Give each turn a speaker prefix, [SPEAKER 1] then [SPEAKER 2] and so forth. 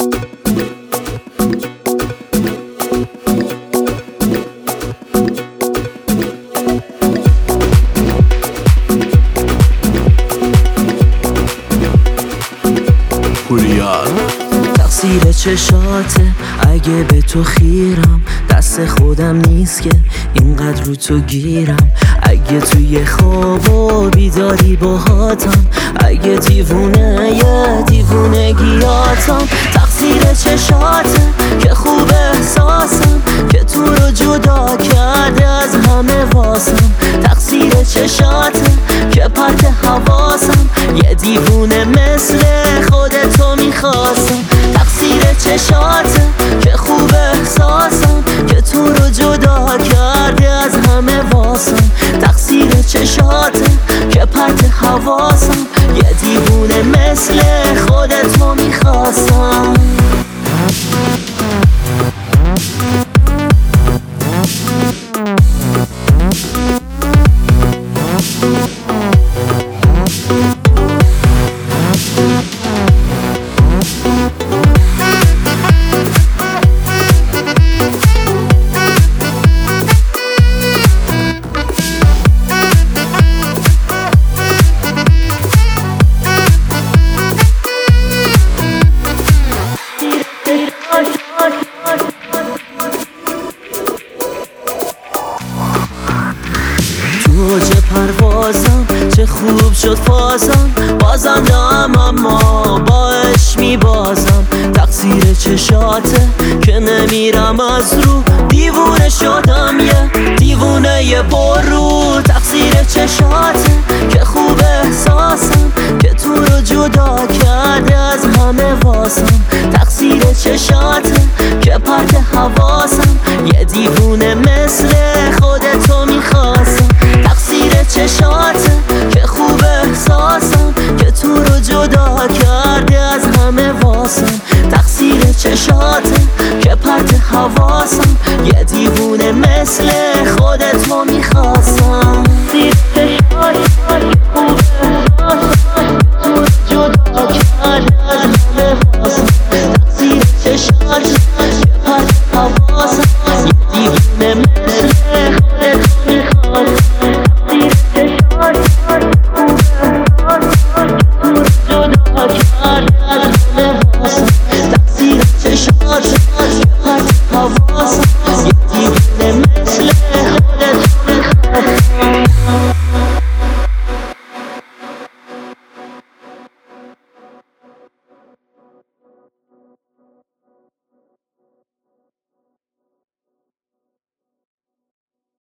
[SPEAKER 1] تقصیر چشاته اگه به تو خیرم، دست خودم نیست که اینقدر رو تو گیرم. اگه توی خواب و بیداری باهاتم، اگه دیوونه یه دیوونگیاتم. تقصیر چشاته که خوب احساسم، که تو رو جدا کرده از همه واسم. تقصیر چشاته که پرت حواسم، یه دیوونه مثل خودتو میخواستم. تقصیر چشاته که خوب احساسم، که تو رو جدا کرده از همه واسم. تقصیر چشاته که پرت حواسم، یه دیوونه مثل خودتو میخواستم. تو چه پروازم، چه خوب شد فازم، بازم دام اما باش میبازم. تقصیر چشاته که نمیرم از رو، دیوونه شدم یه دیوونه یه برو. تقصیر چشاته که خوب احساسم، که تو رو جدا کرده از همه واسم. تقصیر چشاته که پرت حواسم، یه دیوونه مثل خودتو میخواستم. تقصیر چشاته که خوب احساسم، که تو رو جدا کرده از همه واسم. تقصیر چشاته که پرت حواسم، یه دیوونه مثل خودتو میخواستم.